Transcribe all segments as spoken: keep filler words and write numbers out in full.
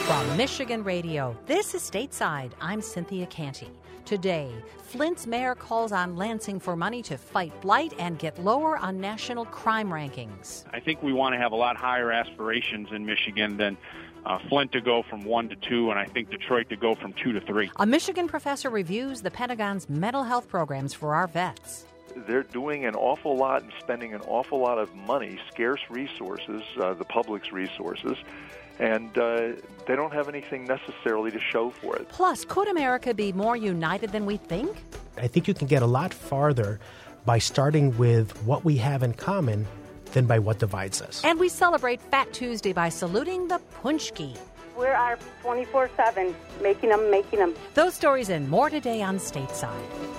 From Michigan Radio, this is Stateside. I'm Cynthia Canty. Today, Flint's mayor calls on Lansing for money to fight blight and get lower on national crime rankings. I think we want to have a lot higher aspirations in Michigan than uh, Flint to go from one to two, and I think Detroit to go from two to three. A Michigan professor reviews the Pentagon's mental health programs for our vets. They're doing an awful lot and spending an awful lot of money, scarce resources, uh, the public's resources, and uh, they don't have anything necessarily to show for it. Plus, could America be more united than we think? I think you can get a lot farther by starting with what we have in common than by what divides us. And we celebrate Fat Tuesday by saluting the Punchki. We are twenty-four seven, making them, making them. Those stories and more today on Stateside.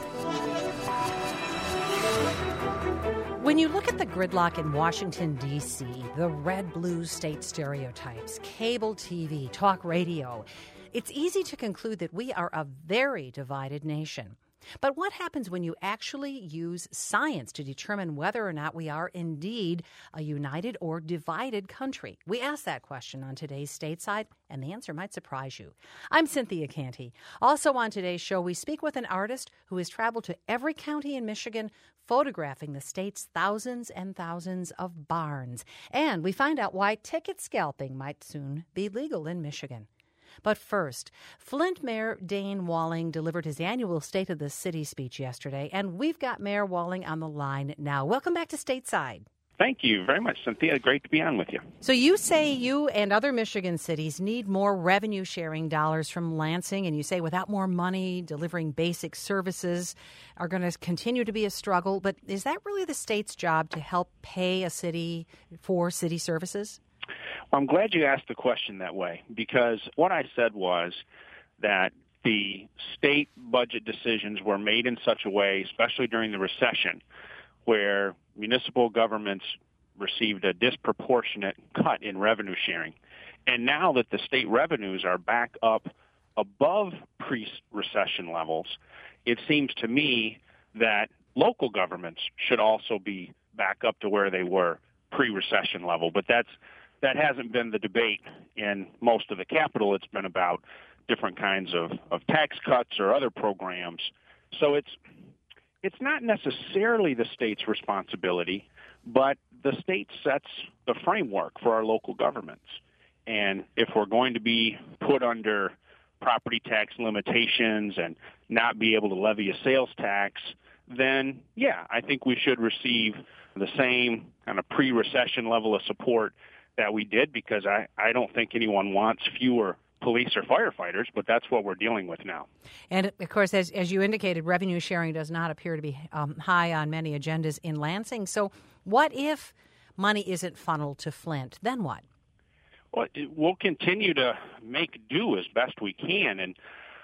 When you look at the gridlock in Washington, D C, the red-blue state stereotypes, cable T V, talk radio, it's easy to conclude that we are a very divided nation. But what happens when you actually use science to determine whether or not we are indeed a united or divided country? We ask that question on today's Stateside, and the answer might surprise you. I'm Cynthia Canty. Also on today's show, we speak with an artist who has traveled to every county in Michigan, photographing the state's thousands and thousands of barns. And we find out why ticket scalping might soon be legal in Michigan. But first, Flint Mayor Dane Walling delivered his annual State of the City speech yesterday, and we've got Mayor Walling on the line now. Welcome back to Stateside. Thank you very much, Cynthia. Great to be on with you. So you say you and other Michigan cities need more revenue-sharing dollars from Lansing, and you say without more money, delivering basic services are going to continue to be a struggle. But is that really the state's job to help pay a city for city services? Well, I'm glad you asked the question that way, because what I said was that the state budget decisions were made in such a way, especially during the recession, where municipal governments received a disproportionate cut in revenue sharing. And now that the state revenues are back up above pre-recession levels, it seems to me that local governments should also be back up to where they were pre-recession level. But that's that hasn't been the debate in most of the capital. It's been about different kinds of, of tax cuts or other programs. So it's It's not necessarily the state's responsibility, but the state sets the framework for our local governments. And if we're going to be put under property tax limitations and not be able to levy a sales tax, then, yeah, I think we should receive the same kind of pre-recession level of support that we did, because I, I don't think anyone wants fewer police or firefighters, but that's what we're dealing with now. And, of course, as, as you indicated, revenue sharing does not appear to be um, high on many agendas in Lansing. So what if money isn't funneled to Flint? Then what? Well, it, we'll continue to make do as best we can. And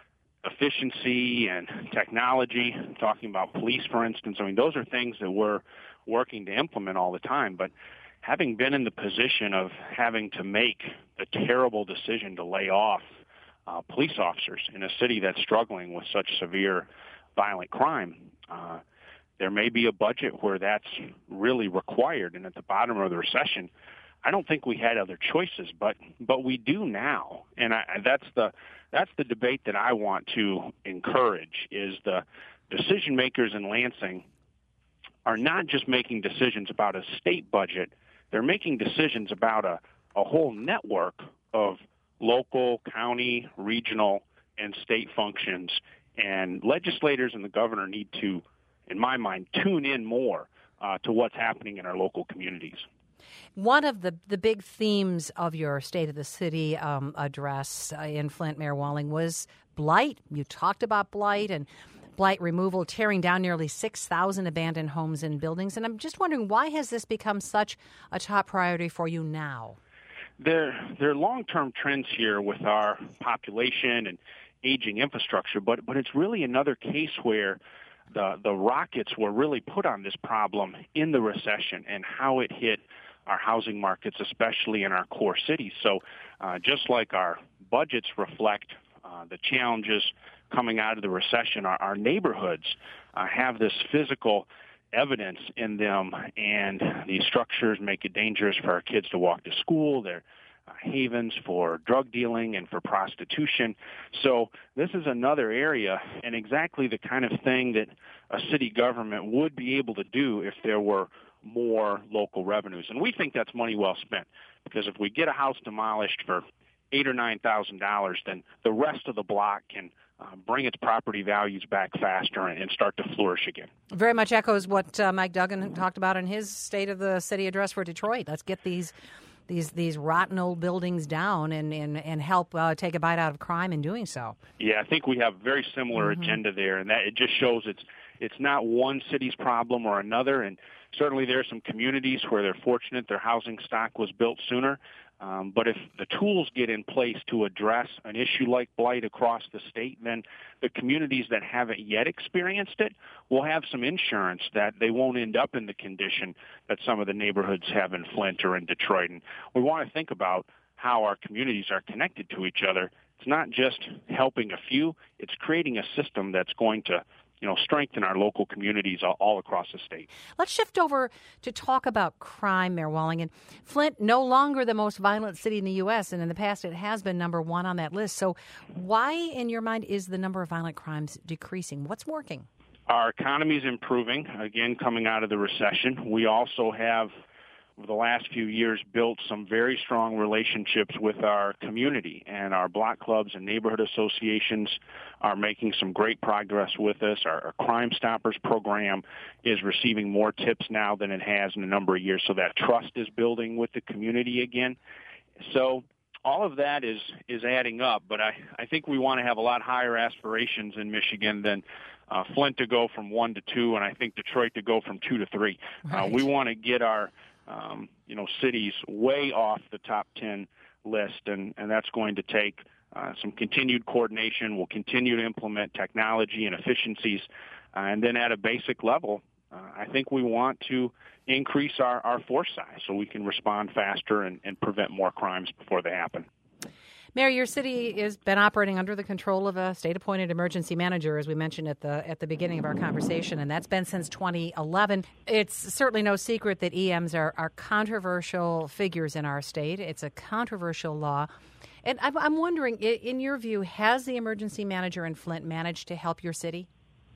efficiency and technology, talking about police, for instance, I mean, those are things that we're working to implement all the time. But having been in the position of having to make the terrible decision to lay off uh, police officers in a city that's struggling with such severe violent crime, uh, there may be a budget where that's really required. And at the bottom of the recession, I don't think we had other choices, but but we do now. And I, that's the that's the debate that I want to encourage, is the decision makers in Lansing are not just making decisions about a state budget. They're making decisions about a, a whole network of local, county, regional, and state functions. And legislators and the governor need to, in my mind, tune in more uh, to what's happening in our local communities. One of the, the big themes of your State of the City um, address uh, in Flint, Mayor Walling, was blight. You talked about blight and blight removal, tearing down nearly six thousand abandoned homes and buildings. And I'm just wondering, why has this become such a top priority for you now? There, there are long-term trends here with our population and aging infrastructure, but but it's really another case where the the rockets were really put on this problem in the recession and how it hit our housing markets, especially in our core cities. So uh, just like our budgets reflect uh, the challenges coming out of the recession, our, our neighborhoods uh, have this physical evidence in them, and these structures make it dangerous for our kids to walk to school. They're uh, havens for drug dealing and for prostitution. So this is another area and exactly the kind of thing that a city government would be able to do if there were more local revenues. And we think that's money well spent, because if we get a house demolished for eight or nine thousand dollars, then the rest of the block can uh, bring its property values back faster and, and start to flourish again. Very much echoes what uh, Mike Duggan talked about in his State of the City address for Detroit. Let's get these these these rotten old buildings down and and, and help uh, take a bite out of crime in doing so. Yeah, I think we have a very similar mm-hmm. agenda there, and that it just shows it's it's not one city's problem or another. And certainly there are some communities where they're fortunate their housing stock was built sooner. Um, but if the tools get in place to address an issue like blight across the state, then the communities that haven't yet experienced it will have some insurance that they won't end up in the condition that some of the neighborhoods have in Flint or in Detroit. And we want to think about how our communities are connected to each other. It's not just helping a few, it's creating a system that's going to you know, strengthen our local communities all, all across the state. Let's shift over to talk about crime, Mayor Wallingan. Flint, no longer the most violent city in the U S, and in the past it has been number one on that list. So why, in your mind, is the number of violent crimes decreasing? What's working? Our economy is improving, again, coming out of the recession. We also have, over the last few years, built some very strong relationships with our community, and our block clubs and neighborhood associations are making some great progress with us. Our, our Crime Stoppers program is receiving more tips now than it has in a number of years, so that trust is building with the community again. So all of that is is adding up, but I, I think we want to have a lot higher aspirations in Michigan than uh, Flint to go from one to two, and I think Detroit to go from two to three. Right. Uh, we want to get our Um, you know, cities way off the top ten list, and, and that's going to take uh, some continued coordination. We'll continue to implement technology and efficiencies, uh, and then at a basic level, uh, I think we want to increase our, our force size so we can respond faster and, and prevent more crimes before they happen. Mayor, your city has been operating under the control of a state-appointed emergency manager, as we mentioned at the at the beginning of our conversation, and that's been since twenty eleven. It's certainly no secret that E Ms are, are controversial figures in our state. It's a controversial law. And I'm, I'm wondering, in your view, has the emergency manager in Flint managed to help your city?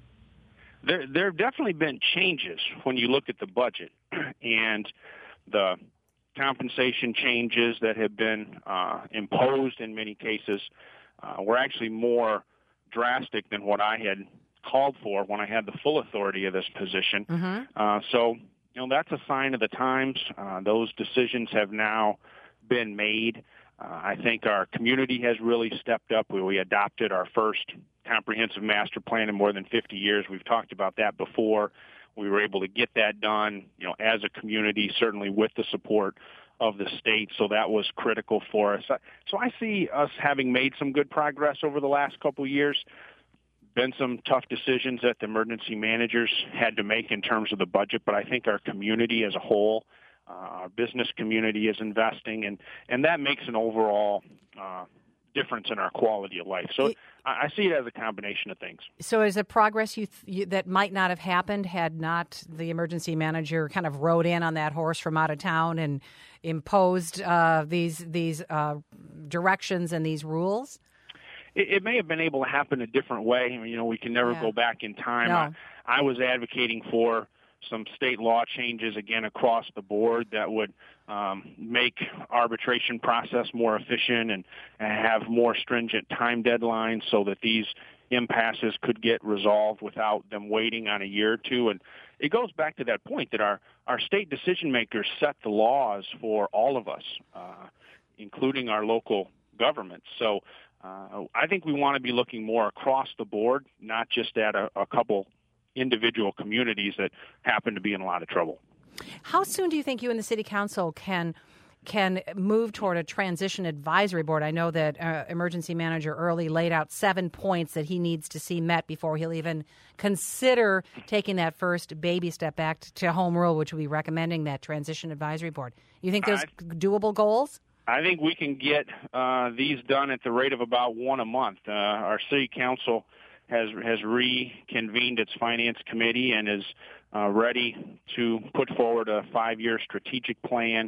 There, there have definitely been changes when you look at the budget and the compensation changes that have been uh, imposed in many cases uh, were actually more drastic than what I had called for when I had the full authority of this position. Mm-hmm. Uh, so, you know, that's a sign of the times. Uh, those decisions have now been made. Uh, I think our community has really stepped up. We, we adopted our first comprehensive master plan in more than fifty years. We've talked about that before. We were able to get that done, you know, as a community, certainly with the support of the state, so that was critical for us. So I see us having made some good progress over the last couple of years. Been some tough decisions that the emergency managers had to make in terms of the budget, but I think our community as a whole, uh, our business community is investing, and, and that makes an overall uh, difference in our quality of life. So it, I see it as a combination of things. So is it progress you, th- you that might not have happened had not the emergency manager kind of rode in on that horse from out of town and imposed uh, these these uh, directions and these rules? It, it may have been able to happen a different way. I mean, you know, we can never yeah. go back in time. No. I, I was advocating for some state law changes, again, across the board that would um, make arbitration process more efficient and, and have more stringent time deadlines so that these impasses could get resolved without them waiting on a year or two. And it goes back to that point that our, our state decision makers set the laws for all of us, uh, including our local governments. So uh, I think we want to be looking more across the board, not just at a, a couple individual communities that happen to be in a lot of trouble. How soon do you think you and the city council can can move toward a transition advisory board? I know that uh, emergency manager Early laid out seven points that he needs to see met before he'll even consider taking that first baby step back to home rule, which will be recommending that transition advisory board. You think those I, doable goals? I think we can get uh, these done at the rate of about one a month. Uh, our city council has has reconvened its finance committee and is uh, ready to put forward a five-year strategic plan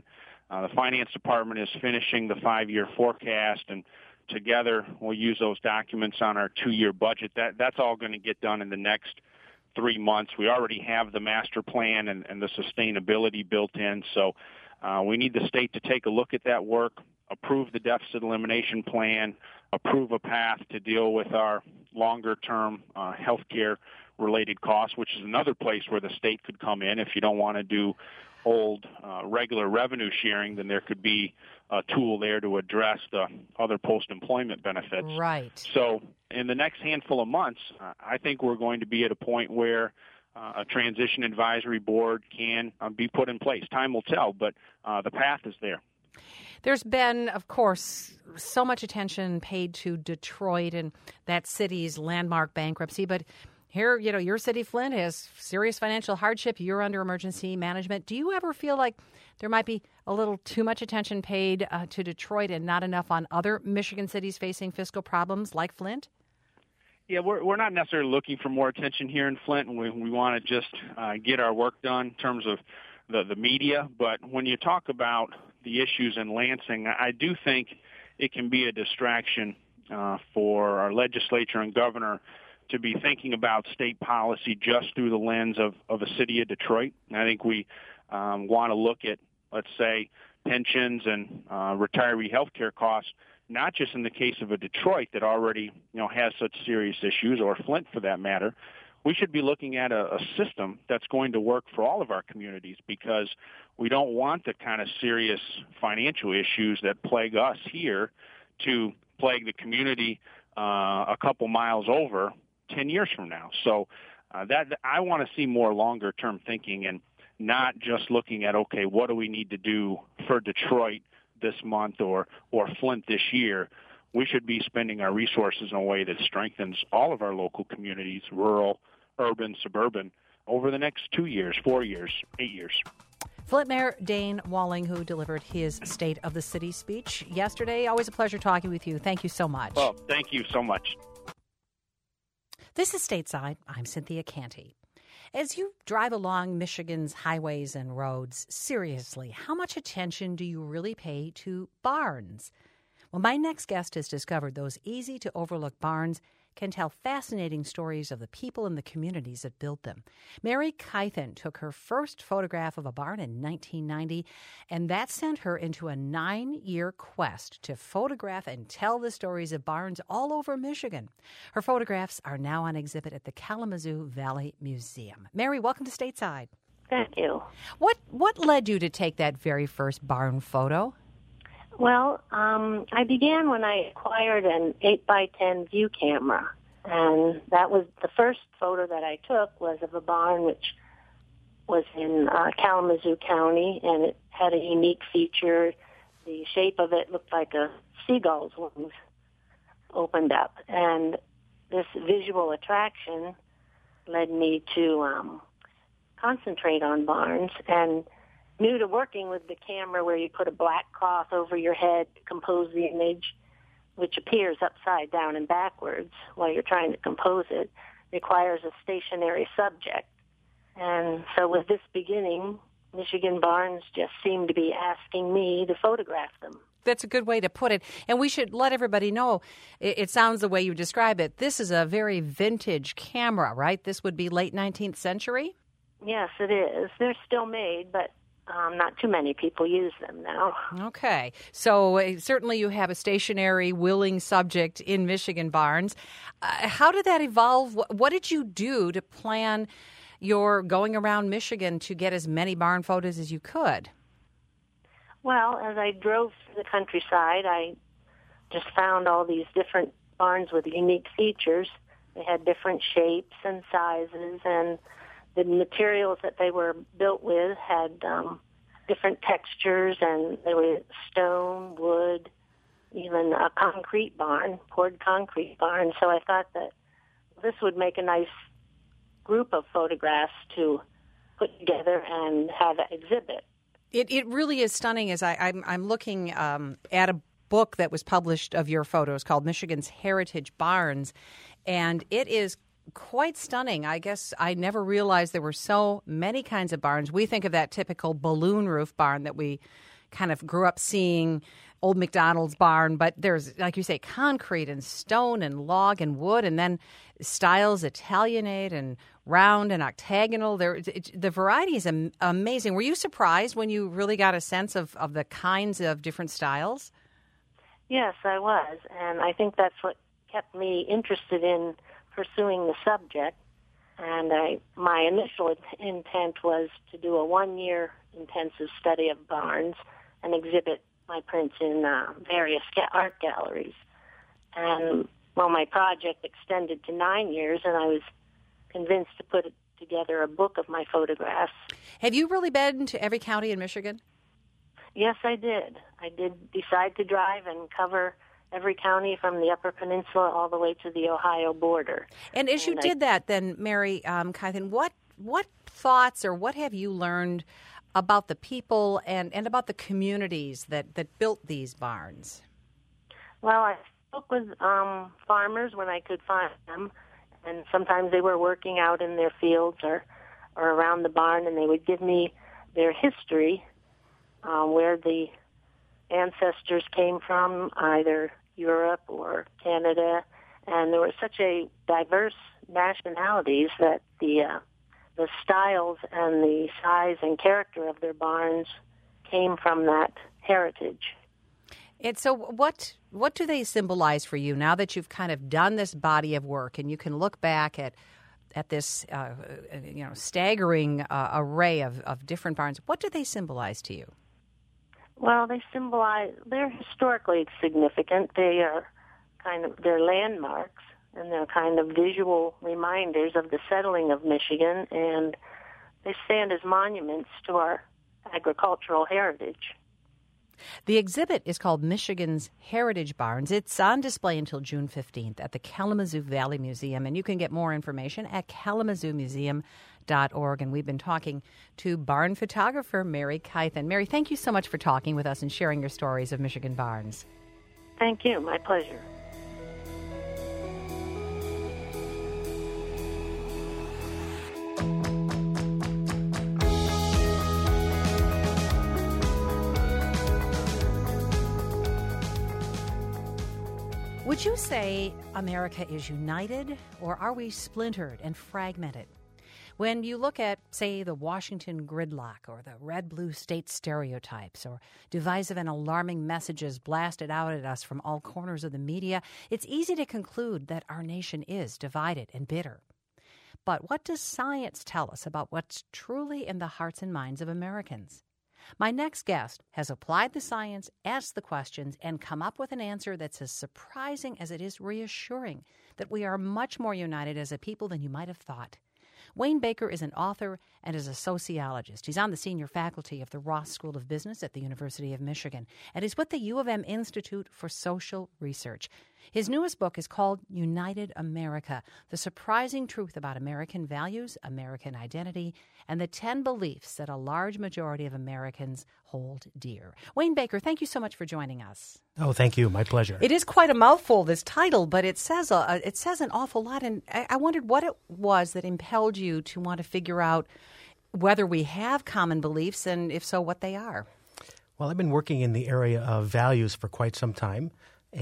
Uh, the Finance Department is finishing the five-year forecast, and together we'll use those documents on our two-year budget. That That's all going to get done in the next three months. We already have the master plan and, and the sustainability built in, so uh, we need the state to take a look at that work, approve the deficit elimination plan, approve a path to deal with our longer-term uh, health care related costs, which is another place where the state could come in. If you don't want to do old uh, regular revenue sharing, then there could be a tool there to address the other post-employment benefits. Right. So in the next handful of months, uh, I think we're going to be at a point where uh, a transition advisory board can uh, be put in place. Time will tell, but uh, the path is there. There's been, of course, so much attention paid to Detroit and that city's landmark bankruptcy, but here, you know, your city, Flint, has serious financial hardship. You're under emergency management. Do you ever feel like there might be a little too much attention paid uh, to Detroit and not enough on other Michigan cities facing fiscal problems like Flint? Yeah, we're we're not necessarily looking for more attention here in Flint, and we we want to just uh, get our work done in terms of the the media. But when you talk about the issues in Lansing, I do think it can be a distraction uh, for our legislature and governor to be thinking about state policy just through the lens of, of the city of Detroit. And I think we um, want to look at, let's say, pensions and uh, retiree health care costs, not just in the case of a Detroit that already, you know, has such serious issues, or Flint for that matter. We should be looking at a, a system that's going to work for all of our communities, because we don't want the kind of serious financial issues that plague us here to plague the community uh, a couple miles over ten years from now. So uh, that I want to see more longer-term thinking and not just looking at, okay, what do we need to do for Detroit this month or, or Flint this year. We should be spending our resources in a way that strengthens all of our local communities, rural, urban, suburban, over the next two years, four years, eight years. Flint Mayor Dane Walling, who delivered his State of the City speech yesterday. Always a pleasure talking with you. Thank you so much. Well, thank you so much. This is Stateside. I'm Cynthia Canty. As you drive along Michigan's highways and roads, seriously, how much attention do you really pay to barns? Well, my next guest has discovered those easy-to-overlook barns can tell fascinating stories of the people and the communities that built them. Mary Kythen took her first photograph of a barn in nineteen ninety, and that sent her into a nine-year quest to photograph and tell the stories of barns all over Michigan. Her photographs are now on exhibit at the Kalamazoo Valley Museum. Mary, welcome to Stateside. Thank you. What what led you to take that very first barn photo? Well, um, I began when I acquired an eight by ten view camera, and that was the first photo that I took was of a barn which was in uh, Kalamazoo County, and it had a unique feature. The shape of it looked like a seagull's wings opened up, and this visual attraction led me to um, concentrate on barns, and new to working with the camera where you put a black cloth over your head to compose the image, which appears upside down and backwards while you're trying to compose it, requires a stationary subject. And so with this beginning, Michigan barns just seem to be asking me to photograph them. That's a good way to put it. And we should let everybody know, it, it sounds the way you describe it, this is a very vintage camera, right? This would be late nineteenth century? Yes, it is. They're still made, but Um, not too many people use them now. Okay. So uh, certainly you have a stationary, willing subject in Michigan barns. Uh, how did that evolve? What, what did you do to plan your going around Michigan to get as many barn photos as you could? Well, as I drove through the countryside, I just found all these different barns with unique features. They had different shapes and sizes, and the materials that they were built with had um, different textures, and they were stone, wood, even a concrete barn, poured concrete barn. So I thought that this would make a nice group of photographs to put together and have an exhibit. It it really is stunning. As I, I'm, I'm looking um, at a book that was published of your photos called Michigan's Heritage Barns, and it is quite stunning. I guess I never realized there were so many kinds of barns. We think of that typical balloon roof barn that we, kind of grew up seeing old McDonald's barn, but there's, like you say, concrete and stone and log and wood, and then styles Italianate and round and octagonal. There, it, the variety is am- amazing. Were you surprised when you really got a sense of, of the kinds of different styles? Yes, I was, and I think that's what kept me interested in pursuing the subject. And I, my initial intent was to do a one-year intensive study of barns and exhibit my prints in uh, various ga- art galleries. And, well, my project extended to nine years, and I was convinced to put together a book of my photographs. Have you really been to every county in Michigan? Yes, I did. I did decide to drive and cover every county from the Upper Peninsula all the way to the Ohio border. And as you and did I, that, then, Mary um, Kythen, what what thoughts or what have you learned about the people and, and about the communities that, that built these barns? Well, I spoke with um, farmers when I could find them, and sometimes they were working out in their fields or, or around the barn, and they would give me their history, uh, where the ancestors came from, either Europe or Canada, and there were such a diverse nationalities that the uh, the styles and the size and character of their barns came from that heritage. And so what what do they symbolize for you now that you've kind of done this body of work and you can look back at at this uh, you know staggering uh, array of, of different barns? What do they symbolize to you? Well, they symbolize, they're historically significant. They are kind of, they're landmarks, and they're kind of visual reminders of the settling of Michigan, and they stand as monuments to our agricultural heritage. The exhibit is called Michigan's Heritage Barns. It's on display until June fifteenth at the Kalamazoo Valley Museum, and you can get more information at kalamazoo museum dot org. And we've been talking to barn photographer Mary Kythen. Mary, thank you so much for talking with us and sharing your stories of Michigan barns. Thank you. My pleasure. Would you say America is united, or are we splintered and fragmented? When you look at, say, the Washington gridlock or the red-blue state stereotypes or divisive and alarming messages blasted out at us from all corners of the media, it's easy to conclude that our nation is divided and bitter. But what does science tell us about what's truly in the hearts and minds of Americans? My next guest has applied the science, asked the questions, and come up with an answer that's as surprising as it is reassuring, that we are much more united as a people than you might have thought. Wayne Baker is an author and is a sociologist. He's on the senior faculty of the Ross School of Business at the University of Michigan, and is with the U of M Institute for Social Research. His newest book is called United America, The Surprising Truth About American Values, American Identity, and the ten Beliefs That a Large Majority of Americans Hold Dear. Wayne Baker, thank you so much for joining us. Oh, thank you. My pleasure. It is quite a mouthful, this title, but it says a, it says an awful lot, and I, I wondered what it was that impelled you to want to figure out whether we have common beliefs, and if so, what they are. Well, I've been working in the area of values for quite some time,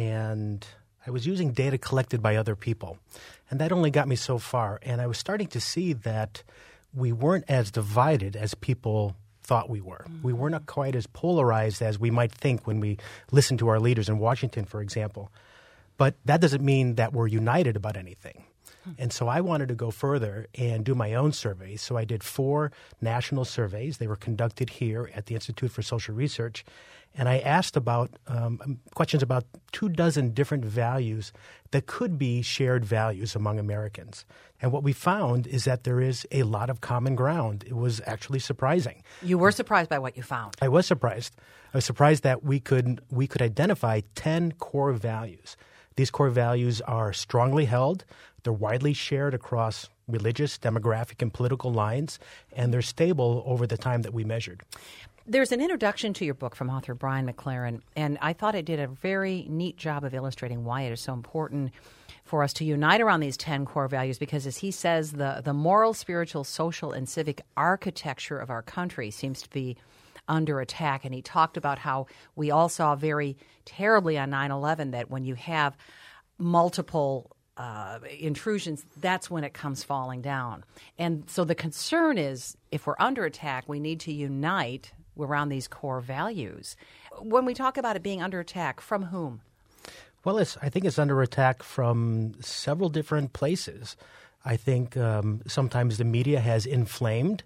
and I was using data collected by other people, and that only got me so far. And I was starting to see that we weren't as divided as people thought we were. Mm-hmm. We were not quite as polarized as we might think when we listen to our leaders in Washington, for example. But that doesn't mean that we're united about anything. Mm-hmm. And so I wanted to go further and do my own surveys. So I did four national surveys. They were conducted here at the Institute for Social Research. And I asked about um, questions about two dozen different values that could be shared values among Americans. And what we found is that there is a lot of common ground. It was actually surprising. You were surprised by what you found. I was surprised. I was surprised that we could we could identify ten core values. These core values are strongly held. They're widely shared across religious, demographic, and political lines, and they're stable over the time that we measured. There's an introduction to your book from author Brian McLaren, and I thought it did a very neat job of illustrating why it is so important for us to unite around these ten core values, because, as he says, the, the moral, spiritual, social, and civic architecture of our country seems to be under attack. And he talked about how we all saw very terribly on nine eleven that when you have multiple uh, intrusions, that's when it comes falling down. And so the concern is if we're under attack, we need to unite around these core values. When we talk about it being under attack, from whom? Well, it's, I think it's under attack from several different places. I think um, sometimes the media has inflamed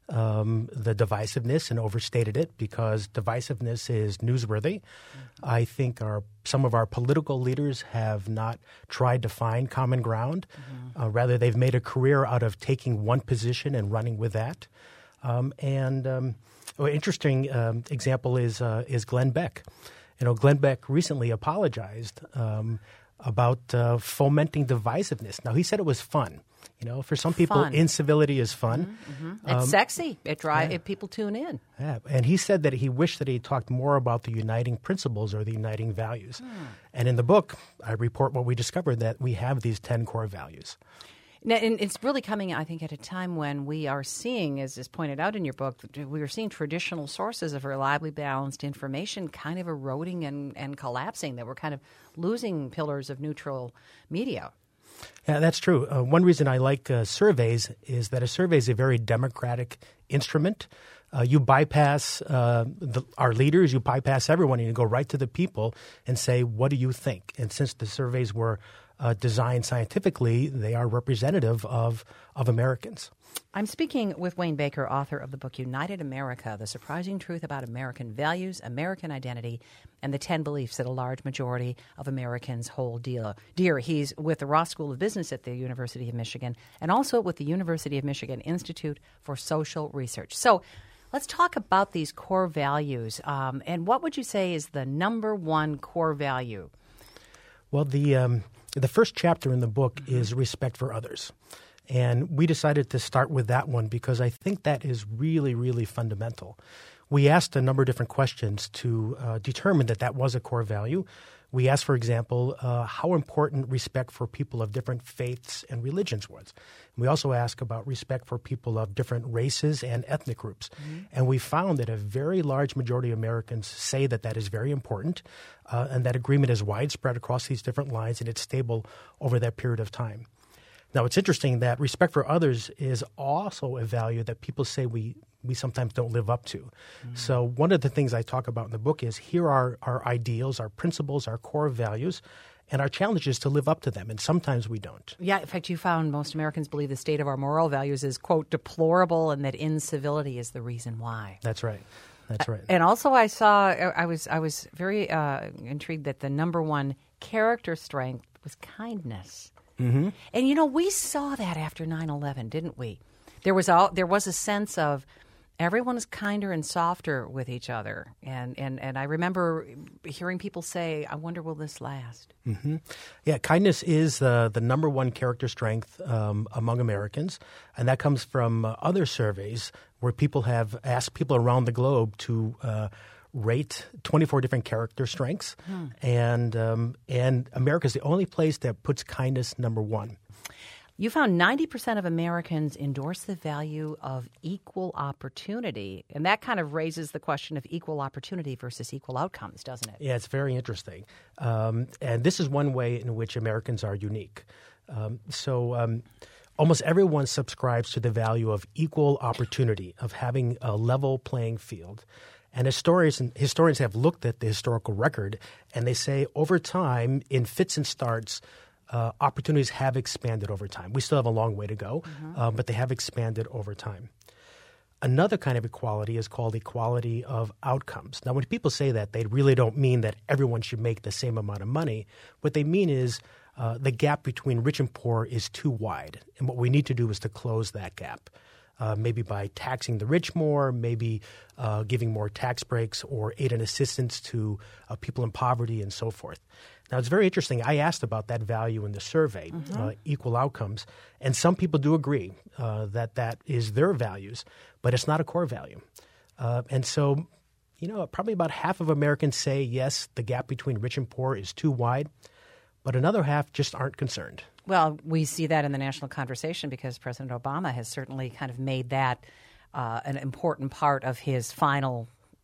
um, the divisiveness and overstated it because divisiveness is newsworthy. Mm-hmm. I think our some of our political leaders have not tried to find common ground. Mm-hmm. Uh, rather, they've made a career out of taking one position and running with that. Um, and um, an interesting um, example is uh, is Glenn Beck. You know, Glenn Beck recently apologized um, about uh, fomenting divisiveness. Now, he said it was fun. You know, for some people, fun. Incivility is fun. Mm-hmm, mm-hmm. It's um, sexy. It drives yeah. people tune in. Yeah. And he said that he wished that he talked more about the uniting principles or the uniting values. Hmm. And in the book, I report what we discovered, that we have these ten core values. Now, and it's really coming, I think, at a time when we are seeing, as is pointed out in your book, we are seeing traditional sources of reliably balanced information kind of eroding and, and collapsing, that we're kind of losing pillars of neutral media. Yeah, that's true. Uh, one reason I like uh, surveys is that a survey is a very democratic instrument. Uh, you bypass uh, the, our leaders, you bypass everyone, and you go right to the people and say, what do you think? And since the surveys were uh, designed scientifically, they are representative of, of Americans. I'm speaking with Wayne Baker, author of the book United America, The Surprising Truth About American Values, American Identity, and the ten Beliefs That a Large Majority of Americans Hold Dear. Dear. He's with the Ross School of Business at the University of Michigan and also with the University of Michigan Institute for Social Research. So let's talk about these core values. Um, and what would you say is the number one core value? Well, the, um, the first chapter in the book mm-hmm. is respect for others. And we decided to start with that one because I think that is really, really fundamental. We asked a number of different questions to uh, determine that that was a core value. We asked, for example, uh, how important respect for people of different faiths and religions was. We also asked about respect for people of different races and ethnic groups. Mm-hmm. And we found that a very large majority of Americans say that that is very important, uh, and that agreement is widespread across these different lines, and it's stable over that period of time. Now, it's interesting that respect for others is also a value that people say we, we sometimes don't live up to. Mm-hmm. So one of the things I talk about in the book is here are our ideals, our principles, our core values, and our challenge is to live up to them, and sometimes we don't. Yeah, in fact, you found most Americans believe the state of our moral values is, quote, deplorable, and that incivility is the reason why. That's right. That's right. And also I saw, I was, I was very uh, intrigued that the number one character strength was kindness. Mm-hmm. And, you know, we saw that after nine eleven, didn't we? There was a, there was a sense of everyone is kinder and softer with each other. And, and, and I remember hearing people say, I wonder, will this last? Mm-hmm. Yeah, kindness is uh, the number one character strength um, among Americans. And that comes from uh, other surveys where people have asked people around the globe to uh, rate twenty-four different character strengths. Hmm. And, um, and America is the only place that puts kindness number one. You found ninety percent of Americans endorse the value of equal opportunity. And that kind of raises the question of equal opportunity versus equal outcomes, doesn't it? Yeah, it's very interesting. Um, and this is one way in which Americans are unique. Um, so um, almost everyone subscribes to the value of equal opportunity, of having a level playing field. And historians, historians have looked at the historical record, and they say over time, in fits and starts, Uh, opportunities have expanded over time. We still have a long way to go, mm-hmm. uh, but they have expanded over time. Another kind of equality is called equality of outcomes. Now, when people say that, they really don't mean that everyone should make the same amount of money. What they mean is uh, the gap between rich and poor is too wide, and what we need to do is to close that gap. Uh, maybe by taxing the rich more, maybe uh, giving more tax breaks or aid and assistance to uh, people in poverty and so forth. Now, it's very interesting. I asked about that value in the survey, mm-hmm. uh, equal outcomes, and some people do agree uh, that that is their values, but it's not a core value. Uh, and so, you know, probably about half of Americans say, yes, the gap between rich and poor is too wide, but another half just aren't concerned. Well, we see that in the national conversation because President Obama has certainly kind of made that uh, an important part of his final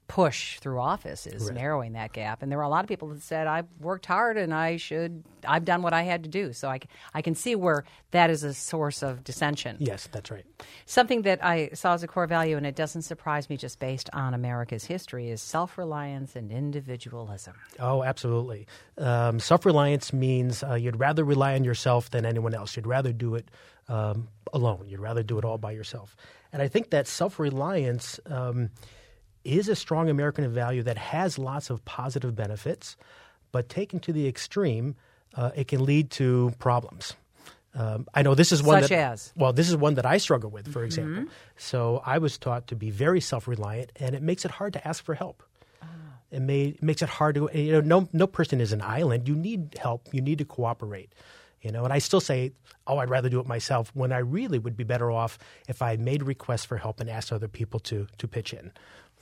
push through office is Right. narrowing that gap. And there were a lot of people that said, I've worked hard and I should, I've done what I had to do. So I, c- I can see where that is a source of dissension. Yes, that's right. Something that I saw as a core value, and it doesn't surprise me just based on America's history, is self-reliance and individualism. Oh, absolutely. Um, self-reliance means uh, you'd rather rely on yourself than anyone else. You'd rather do it um, alone. You'd rather do it all by yourself. And I think that self-reliance um, is a strong American value that has lots of positive benefits, but taken to the extreme, uh, it can lead to problems. Um, I know this is one Such that, as? well, this is one that I struggle with, for Mm-hmm. example. So I was taught to be very self-reliant, and it makes it hard to ask for help. Oh. It, may, it makes it hard to, you know, no, no person is an island. You need help. You need to cooperate. You know, and I still say, oh, I'd rather do it myself, when I really would be better off if I made requests for help and asked other people to to pitch in.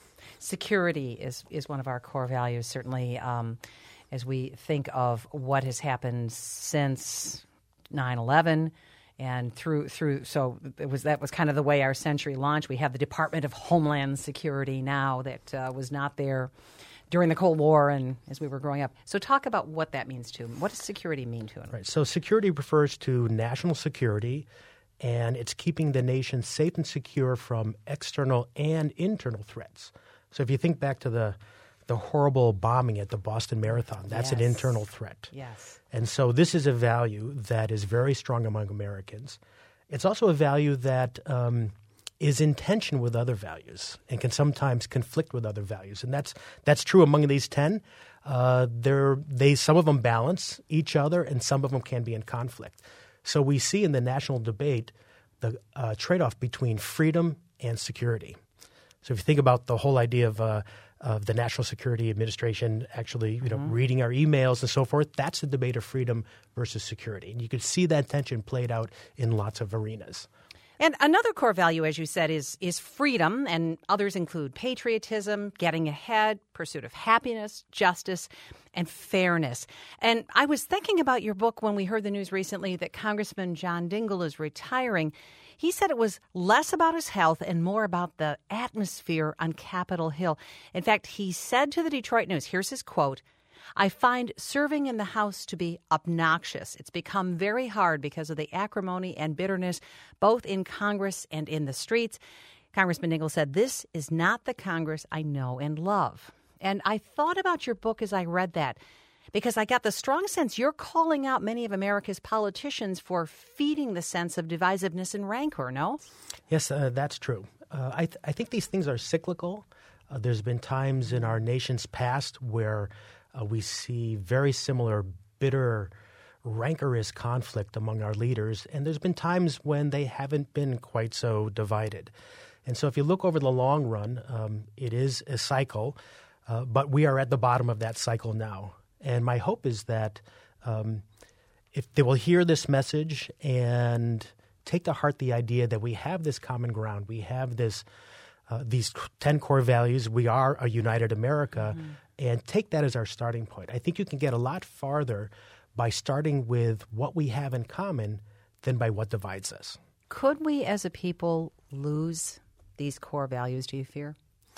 Security is, is one of our core values, certainly, um, as we think of what has happened since nine eleven and through through. So it was that was kind of the way our century launched. We have the Department of Homeland Security now that uh, was not there during the Cold War and as we were growing up. So talk about what that means to him. What does security mean to him? Right. So security refers to national security, and it's keeping the nation safe and secure from external and internal threats. So if you think back to the the horrible bombing at the Boston Marathon, that's an Yes. internal threat. Yes. And so this is a value that is very strong among Americans. It's also a value that um, is in tension with other values and can sometimes conflict with other values. And that's that's true among these ten. Uh, they're, they some of them balance each other, and some of them can be in conflict. So we see in the national debate the uh, trade-off between freedom and security. So if you think about the whole idea of uh, of the National Security Administration actually, you know, Mm-hmm. reading our emails and so forth, that's the debate of freedom versus security. And you could see that tension played out in lots of arenas. And another core value, as you said, is is freedom, and others include patriotism, getting ahead, pursuit of happiness, justice, and fairness. And I was thinking about your book when we heard the news recently that Congressman John Dingell is retiring. He said it was less about his health and more about the atmosphere on Capitol Hill. In fact, he said to the Detroit News, here's his quote, "I find serving in the House to be obnoxious. It's become very hard because of the acrimony and bitterness, both in Congress and in the streets." Congressman Dingell said, "This is not the Congress I know and love." And I thought about your book as I read that, because I got the strong sense you're calling out many of America's politicians for feeding the sense of divisiveness and rancor, no? Yes, uh, that's true. Uh, I, th- I think these things are cyclical. Uh, there's been times in our nation's past where uh, we see very similar bitter, rancorous conflict among our leaders, and there's been times when they haven't been quite so divided. And so if you look over the long run, um, it is a cycle, uh, but we are at the bottom of that cycle now. And my hope is that um, if they will hear this message and take to heart the idea that we have this common ground, we have this uh, these ten core values, we are a united America, mm-hmm. and take that as our starting point. I think you can get a lot farther by starting with what we have in common than by what divides us. Could we as a people lose these core values, do you fear?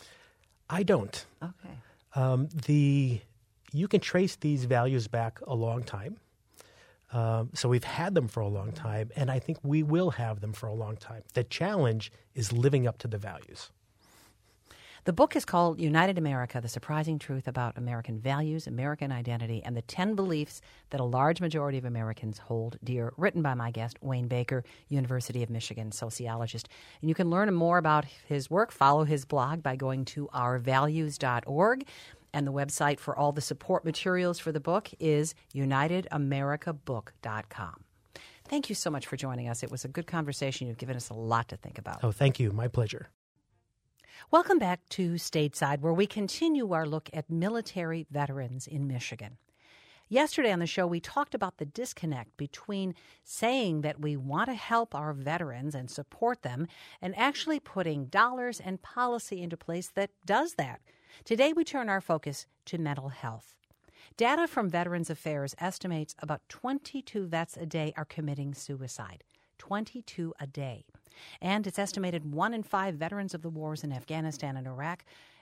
I don't. Okay. Um, the you can trace these values back a long time. Um, so we've had them for a long time, and I think we will have them for a long time. The challenge is living up to the values. The book is called United America, The Surprising Truth About American Values, American Identity, and the ten Beliefs That a Large Majority of Americans Hold Dear, written by my guest, Wayne Baker, University of Michigan sociologist. And you can learn more about his work, follow his blog by going to our values dot org. And the website for all the support materials for the book is united america book dot com. Thank you so much for joining us. It was a good conversation. You've given us a lot to think about. Oh, thank you. My pleasure. Welcome back to Stateside, where we continue our look at military veterans in Michigan. Yesterday on the show, we talked about the disconnect between saying that we want to help our veterans and support them and actually putting dollars and policy into place that does that. Today, we turn our focus to mental health. Data from Veterans Affairs estimates about twenty-two vets a day are committing suicide. twenty-two a day. And it's estimated one in five veterans of the wars in Afghanistan and Iraq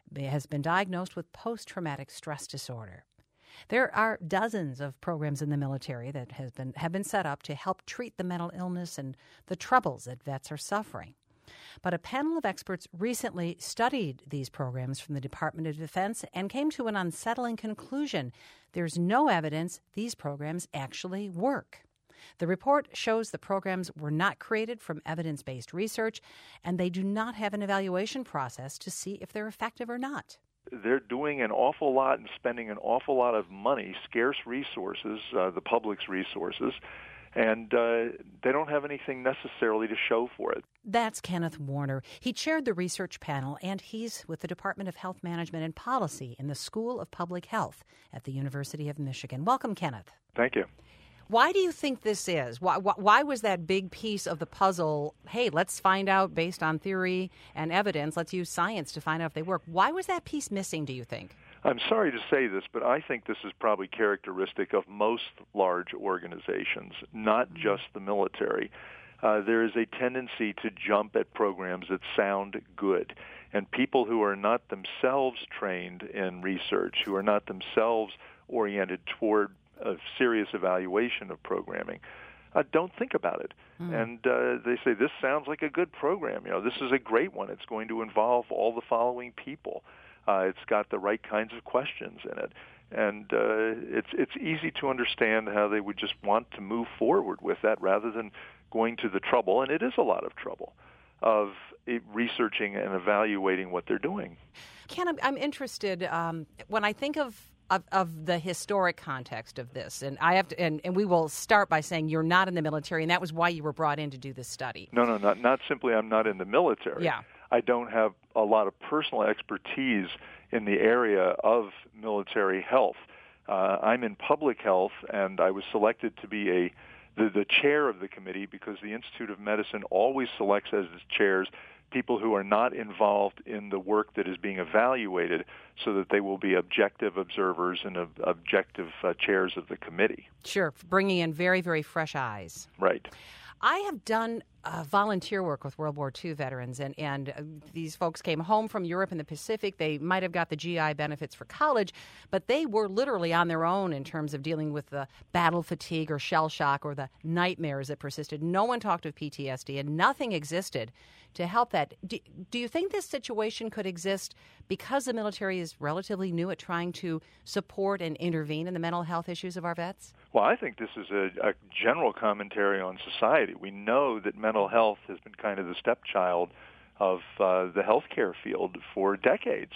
has been diagnosed with post-traumatic stress disorder. There are dozens of programs in the military that has been, have been set up to help treat the mental illness and the troubles that vets are suffering. But a panel of experts recently studied these programs from the Department of Defense and came to an unsettling conclusion. There's no evidence these programs actually work. The report shows the programs were not created from evidence-based research, and they do not have an evaluation process to see if they're effective or not. They're doing an awful lot and spending an awful lot of money, scarce resources, uh, the public's resources, and uh, they don't have anything necessarily to show for it. That's Kenneth Warner. He chaired the research panel, and he's with the Department of Health Management and Policy in the School of Public Health at the University of Michigan. Welcome, Kenneth. Thank you. Why do you think this is? Why, why, why was that big piece of the puzzle, hey, let's find out based on theory and evidence, let's use science to find out if they work. Why was that piece missing, do you think? I'm sorry to say this, but I think this is probably characteristic of most large organizations, not mm-hmm. just the military. Uh, there is a tendency to jump at programs that sound good. And people who are not themselves trained in research, who are not themselves oriented toward a serious evaluation of programming, uh, don't think about it. Mm. And uh, they say, this sounds like a good program. You know, this is a great one. It's going to involve all the following people. Uh, it's got the right kinds of questions in it. And uh, it's it's easy to understand how they would just want to move forward with that rather than going to the trouble, and it is a lot of trouble, of researching and evaluating what they're doing. Ken, I'm, I'm interested, um, when I think of Of, of the historic context of this, and I have to, and, and we will start by saying you're not in the military, and that was why you were brought in to do this study. No, no, not not simply I'm not in the military. Yeah. I don't have a lot of personal expertise in the area of military health. Uh, I'm in public health, and I was selected to be a the, the chair of the committee because the Institute of Medicine always selects as its chairs people who are not involved in the work that is being evaluated so that they will be objective observers and ob- objective uh, chairs of the committee. Sure, bringing in very, very fresh eyes. Right. I have done uh, volunteer work with World War Two veterans, and, and uh, these folks came home from Europe and the Pacific. They might have got the G I benefits for college, but they were literally on their own in terms of dealing with the battle fatigue or shell shock or the nightmares that persisted. No one talked of P T S D, and nothing existed to help that. Do, do you think this situation could exist because the military is relatively new at trying to support and intervene in the mental health issues of our vets? Well, I think this is a, a general commentary on society. We know that mental health has been kind of the stepchild of uh, the healthcare field for decades.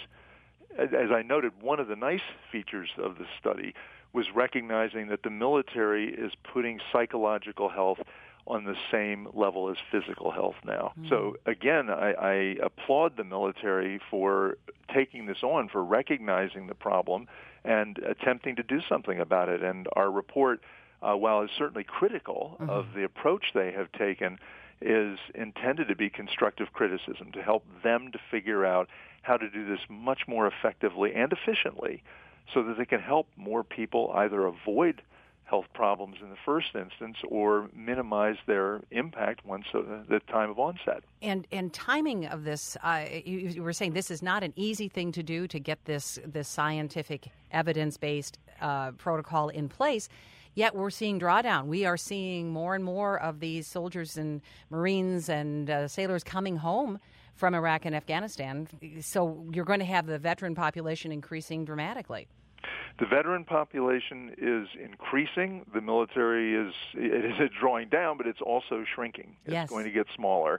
As I noted, one of the nice features of the study was recognizing that the military is putting psychological health on the same level as physical health now. Mm. So again, I, I applaud the military for taking this on, for recognizing the problem and attempting to do something about it. And our report, uh, while it's certainly critical mm-hmm. of the approach they have taken, is intended to be constructive criticism, to help them to figure out how to do this much more effectively and efficiently so that they can help more people either avoid health problems in the first instance or minimize their impact once uh, the time of onset. And and timing of this, uh, you, you were saying this is not an easy thing to do to get this, this scientific evidence-based uh, protocol in place. Yet we're seeing drawdown. We are seeing more and more of these soldiers and Marines and uh, sailors coming home from Iraq and Afghanistan. So you're going to have the veteran population increasing dramatically. The veteran population is increasing. The military is it is drawing down, but it's also shrinking. It's yes. going to get smaller,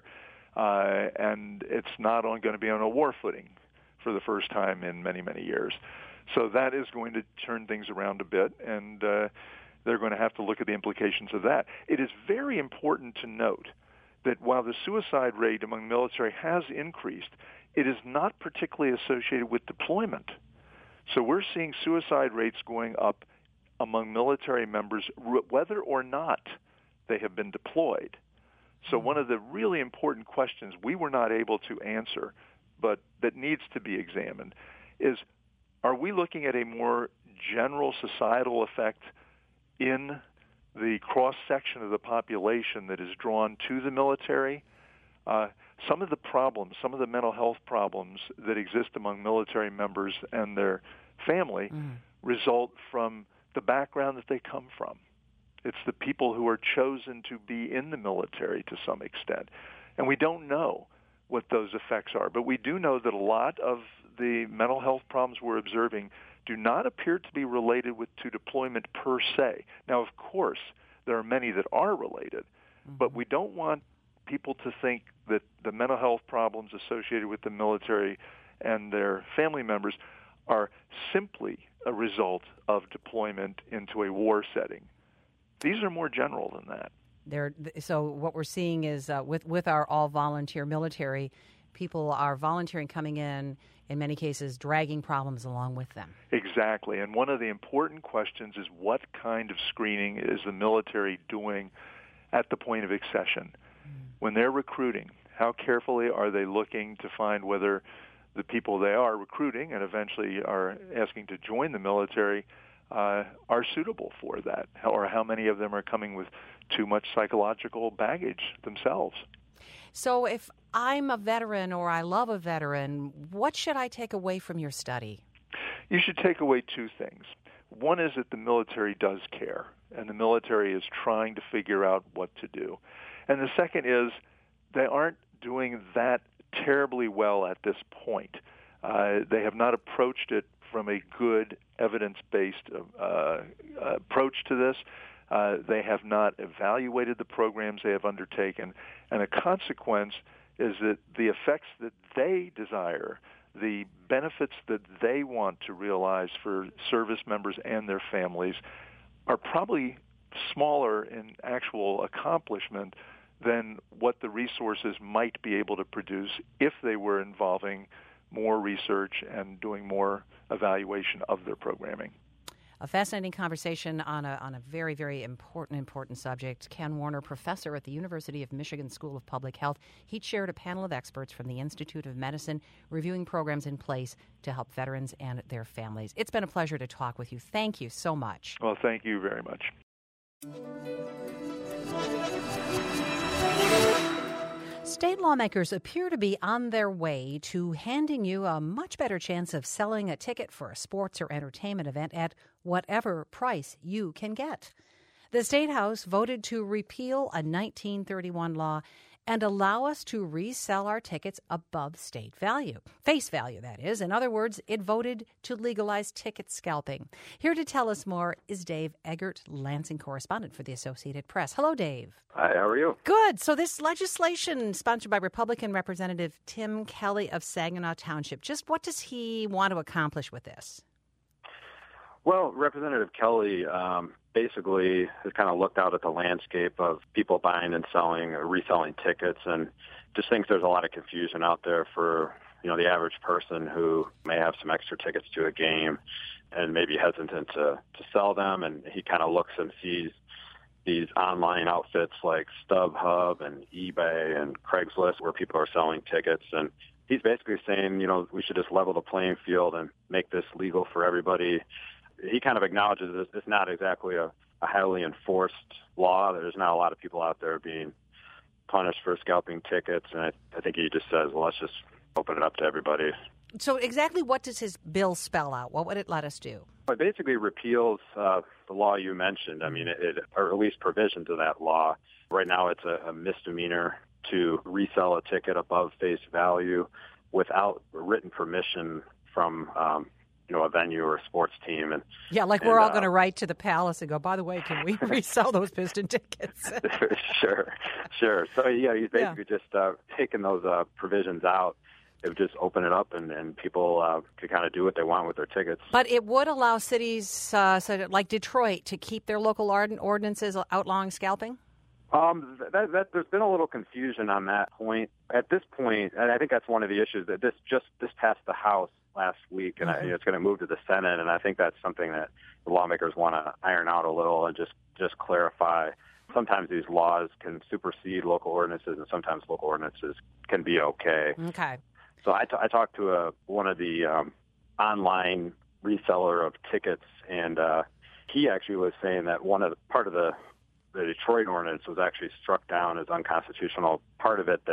uh, and it's not on, going to be on a war footing for the first time in many, many years. So that is going to turn things around a bit, and uh, they're going to have to look at the implications of that. It is very important to note that while the suicide rate among military has increased, it is not particularly associated with deployment. So we're seeing suicide rates going up among military members whether or not they have been deployed. So one of the really important questions we were not able to answer, but that needs to be examined, is are we looking at a more general societal effect in the cross-section of the population that is drawn to the military? uh, some of the problems, some of the mental health problems that exist among military members and their family mm. result from the background that they come from. It's the people who are chosen to be in the military to some extent. And we don't know what those effects are. But we do know that a lot of the mental health problems we're observing do not appear to be related with to deployment per se. Now, of course, there are many that are related, mm-hmm. but we don't want people to think that the mental health problems associated with the military and their family members are simply a result of deployment into a war setting. These are more general than that. There, so what we're seeing is uh, with, with our all-volunteer military, people are volunteering, coming in, in many cases, dragging problems along with them. Exactly. And one of the important questions is what kind of screening is the military doing at the point of accession? Mm. When they're recruiting, how carefully are they looking to find whether the people they are recruiting and eventually are asking to join the military uh, are suitable for that, or how many of them are coming with too much psychological baggage themselves? So if I'm a veteran or I love a veteran, what should I take away from your study? You should take away two things. One is that the military does care, and the military is trying to figure out what to do. And the second is they aren't doing that terribly well at this point. Uh, they have not approached it from a good evidence-based uh, approach to this. Uh, they have not evaluated the programs they have undertaken, and a consequence is that the effects that they desire, the benefits that they want to realize for service members and their families, are probably smaller in actual accomplishment than what the resources might be able to produce if they were involving more research and doing more evaluation of their programming. A fascinating conversation on a on a very, very important, important subject. Ken Warner, professor at the University of Michigan School of Public Health. He chaired a panel of experts from the Institute of Medicine reviewing programs in place to help veterans and their families. It's been a pleasure to talk with you. Thank you so much. Well, thank you very much. State lawmakers appear to be on their way to handing you a much better chance of selling a ticket for a sports or entertainment event at whatever price you can get. The State House voted to repeal a nineteen thirty-one law and allow us to resell our tickets above state value. Face value, that is. In other words, it voted to legalize ticket scalping. Here to tell us more is Dave Eggert, Lansing correspondent for the Associated Press. Hello, Dave. Hi, how are you? Good. So this legislation sponsored by Republican Representative Tim Kelly of Saginaw Township, just what does he want to accomplish with this? Well, Representative Kelly um, basically has kind of looked out at the landscape of people buying and selling, or reselling tickets, and just thinks there's a lot of confusion out there for, you know, the average person who may have some extra tickets to a game and maybe hesitant to, to sell them. And he kind of looks and sees these online outfits like StubHub and eBay and Craigslist where people are selling tickets. And he's basically saying, you know, we should just level the playing field and make this legal for everybody. He kind of acknowledges this, it's not exactly a, a highly enforced law. There's not a lot of people out there being punished for scalping tickets. And I, I think he just says, well, let's just open it up to everybody. So exactly what does his bill spell out? What would it let us do? It basically repeals uh, the law you mentioned. I mean, it, it, or at least provisions of that law. Right now it's a, a misdemeanor to resell a ticket above face value without written permission from um you know, a venue or a sports team. And yeah, like and, we're all uh, going to write to the Palace and go, by the way, can we resell those Piston tickets? Sure, sure. So, yeah, he's basically yeah. just uh, taking those uh, provisions out. It would just open it up, and, and people uh, could kind of do what they want with their tickets. But it would allow cities uh, so like Detroit to keep their local ord- ordinances outlawing scalping? Um, that, that, there's been a little confusion on that point. At this point, and I think that's one of the issues, that this just this passed the House last week, and mm-hmm. I, it's going to move to the Senate, and I think that's something that the lawmakers want to iron out a little and just, just clarify. Sometimes these laws can supersede local ordinances, and sometimes local ordinances can be okay. Okay. So I, t- I talked to a, one of the um, online reseller of tickets, and uh, he actually was saying that one of the, part of the, the Detroit ordinance was actually struck down as unconstitutional. Part of it that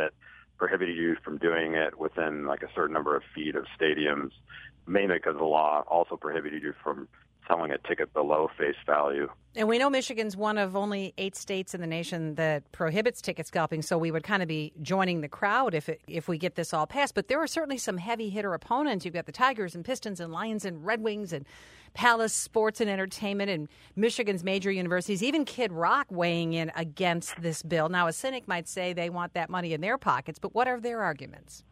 prohibited you from doing it within like a certain number of feet of stadiums, mainly because the law also prohibited you from selling a ticket below face value. And we know Michigan's one of only eight states in the nation that prohibits ticket scalping, so we would kind of be joining the crowd if it, if we get this all passed. But there are certainly some heavy hitter opponents. You've got the Tigers and Pistons and Lions and Red Wings and Palace Sports and Entertainment and Michigan's major universities, even Kid Rock weighing in against this bill. Now, a cynic might say they want that money in their pockets, but what are their arguments?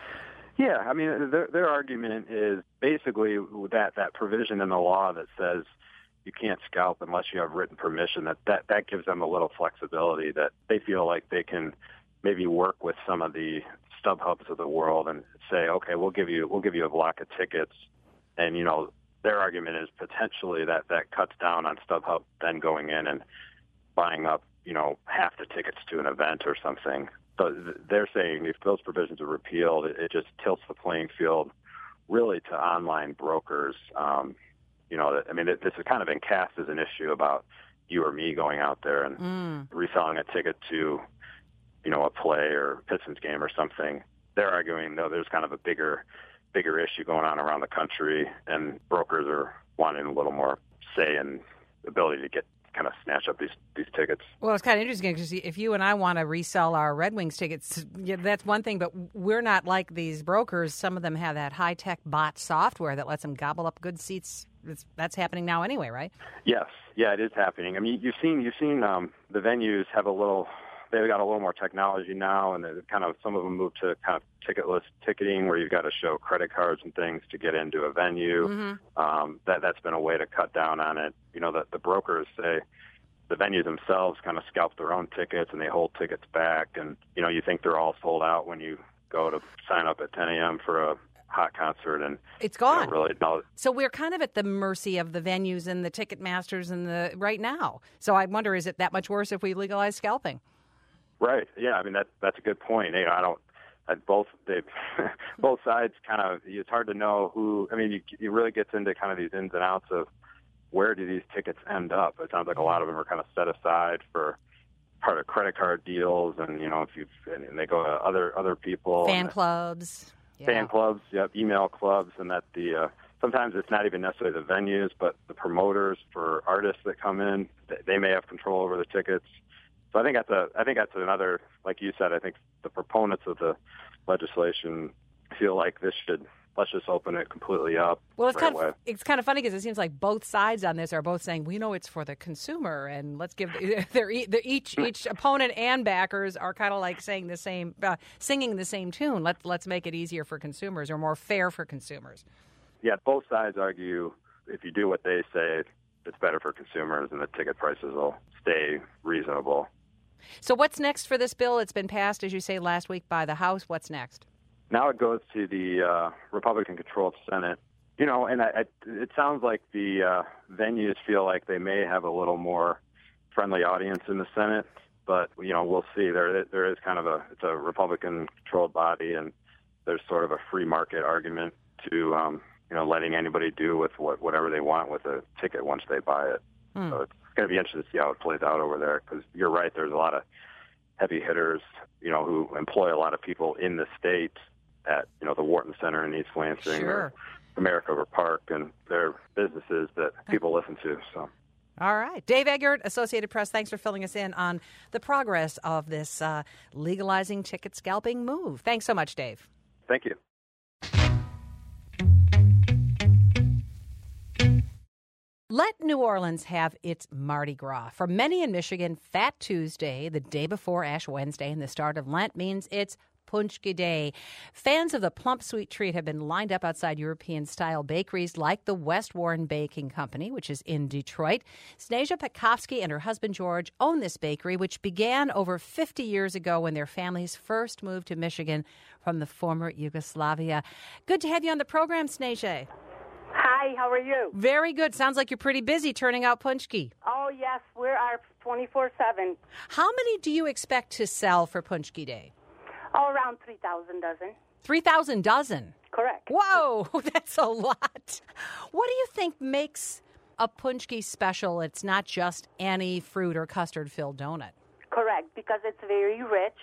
Yeah, I mean, their, their argument is basically that, that provision in the law that says you can't scalp unless you have written permission, that, that, that gives them a little flexibility, that they feel like they can maybe work with some of the StubHubs of the world and say, okay, we'll give you we'll give you a block of tickets. And, you know, their argument is potentially that that cuts down on StubHub then going in and buying up, you know, half the tickets to an event or something. So they're saying if those provisions are repealed, it, it just tilts the playing field really to online brokers. Um, you know, I mean, it, this is kind of been cast as an issue about you or me going out there and mm. reselling a ticket to, you know, a play or Pistons game or something. They're arguing, no, there's kind of a bigger, bigger issue going on around the country, and brokers are wanting a little more say and ability to get kind of snatch up these these tickets. Well, it's kind of interesting because if you and I want to resell our Red Wings tickets, yeah, that's one thing, but we're not like these brokers. Some of them have that high-tech bot software that lets them gobble up good seats. It's, that's happening now anyway, right? Yes. Yeah, it is happening. I mean, you've seen you've seen um, the venues have a little, they've got a little more technology now, and kind of some of them moved to kind of ticketless ticketing where you've got to show credit cards and things to get into a venue. Mm-hmm. Um, that, that's been a way to cut down on it. You know, the, the brokers say the venues themselves kind of scalp their own tickets and they hold tickets back. And, you know, you think they're all sold out when you go to sign up at ten a.m. for a hot concert, and it's gone. You know, really, no. So we're kind of at the mercy of the venues and the ticket masters and the right now. So I wonder, is it that much worse if we legalize scalping? Right. Yeah. I mean, that that's a good point. You know, I don't. I, both they, both sides kind of. It's hard to know who. I mean, you, you really gets into kind of these ins and outs of where do these tickets end up. It sounds like a lot of them are kind of set aside for part of credit card deals, and you know, if you and they go to other other people, fan clubs, yeah. fan clubs, yep, email clubs, and that the. Uh, Sometimes it's not even necessarily the venues, but the promoters for artists that come in. They may have control over the tickets. So I think that's a. I think that's another. Like you said, I think the proponents of the legislation feel like this should. Let's just open it completely up. Well, it's right kind of away. it's kind of funny because it seems like both sides on this are both saying we know it's for the consumer, and let's give. They're, they're each each opponent and backers are kind of like saying the same, uh, singing the same tune. Let's let's make it easier for consumers or more fair for consumers. Yeah, both sides argue if you do what they say, it's better for consumers, and the ticket prices will stay reasonable. So what's next for this bill? It's been passed, as you say, last week by the House. What's next? Now it goes to the uh, Republican-controlled Senate. You know, and I, I, it sounds like the uh, venues feel like they may have a little more friendly audience in the Senate, but, you know, we'll see. There, there is kind of a, it's a Republican-controlled body, and there's sort of a free market argument to, um, you know, letting anybody do with what, whatever they want with a ticket once they buy it. Hmm. So it's going to be interesting to see how it plays out over there, because you're right, there's a lot of heavy hitters, you know, who employ a lot of people in the state at, you know, the Wharton Center in East Lansing sure. or Americover Park, and they're businesses that people listen to. So, all right. Dave Eggert, Associated Press, thanks for filling us in on the progress of this uh, legalizing ticket scalping move. Thanks so much, Dave. Thank you. Let New Orleans have its Mardi Gras. For many in Michigan, Fat Tuesday, the day before Ash Wednesday and the start of Lent, means it's Punchki Day. Fans of the plump sweet treat have been lined up outside European-style bakeries like the West Warren Baking Company, which is in Detroit. Snasia Pekovsky and her husband George own this bakery, which began over fifty years ago when their families first moved to Michigan from the former Yugoslavia. Good to have you on the program, Snasia. Hi, how are you? Very good. Sounds like you're pretty busy turning out punchki. Oh, yes, we are twenty-four seven. How many do you expect to sell for Punchki Day? Oh, around three thousand dozen. three thousand dozen? Correct. Whoa, that's a lot. What do you think makes a punchki special? It's not just any fruit or custard-filled donut. Correct, because it's very rich, it's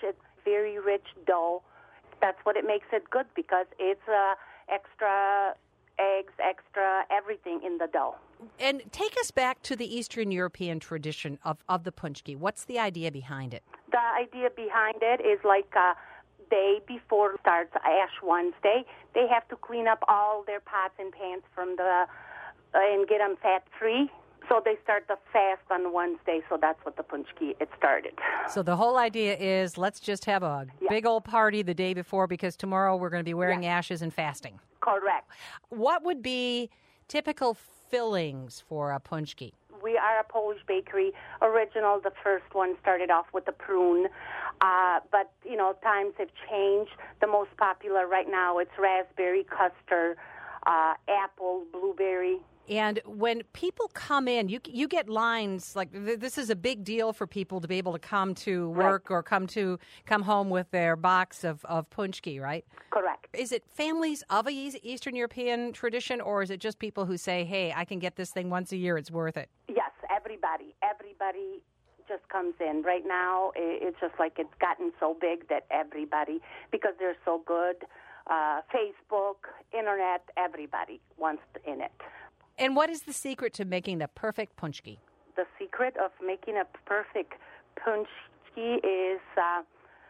very rich dough. That's what it makes it good because it's uh, extra eggs, extra everything in the dough. And take us back to the Eastern European tradition of, of the punchki. What's the idea behind it? The idea behind it is like a day before starts Ash Wednesday, they have to clean up all their pots and pans from the uh, and get them fat-free. So they start the fast on Wednesday, so that's what the punchki, it started. So the whole idea is let's just have a yeah. big old party the day before because tomorrow we're going to be wearing yeah. ashes and fasting. Correct. What would be typical fillings for a punchki? We are a Polish bakery. Original, the first one started off with the prune. Uh, but, you know, times have changed. The most popular right now, it's raspberry, custard, uh, apple, blueberry. And when people come in, you you get lines like th- this is a big deal for people to be able to come to work right. or come to come home with their box of, of punchki, right? Correct. Is it families of a Eastern European tradition, or is it just people who say, hey, I can get this thing once a year, it's worth it? Yes, everybody. Everybody just comes in. Right now, it's just like it's gotten so big that everybody, because they're so good, uh, Facebook, Internet, everybody wants in it. And what is the secret to making the perfect punchki? The secret of making a perfect punchki is, uh,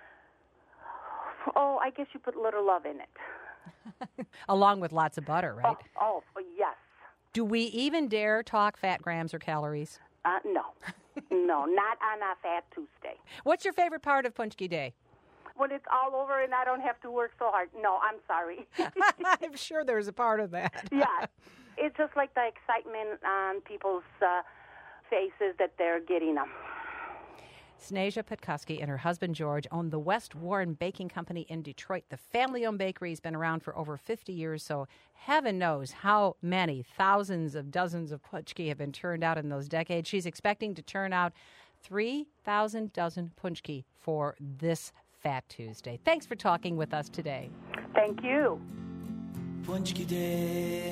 oh, I guess you put a little love in it. Along with lots of butter, right? Oh, oh, yes. Do we even dare talk fat grams or calories? Uh, no. No, not on a Fat Tuesday. What's your favorite part of Punchki Day? When it's all over and I don't have to work so hard. No, I'm sorry. I'm sure there's a part of that. Yeah. It's just like the excitement on people's uh, faces that they're getting them. Snezia Petkoski and her husband George own the West Warren Baking Company in Detroit. The family-owned bakery has been around for over fifty years, so heaven knows how many thousands of dozens of punchki have been turned out in those decades. She's expecting to turn out three thousand dozen punchki for this Fat Tuesday. Thanks for talking with us today. Thank you. Punchki Day.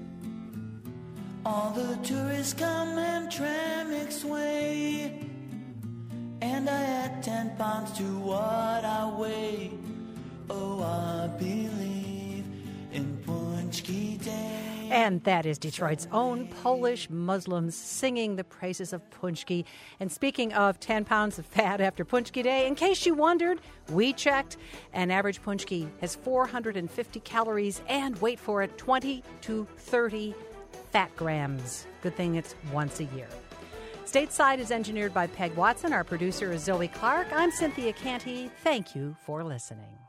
All the tourists come and tram its way, and I add ten pounds to what I weigh. Oh, I believe in Punchki Day. And that is Detroit's own Polish Muslims singing the praises of punchki. And speaking of ten pounds of fat after Punchki Day, in case you wondered, we checked. An average punchki has four hundred fifty calories and, wait for it, twenty to thirty fat grams. Good thing it's once a year. Stateside is engineered by Peg Watson. Our producer is Zoe Clark. I'm Cynthia Canty. Thank you for listening.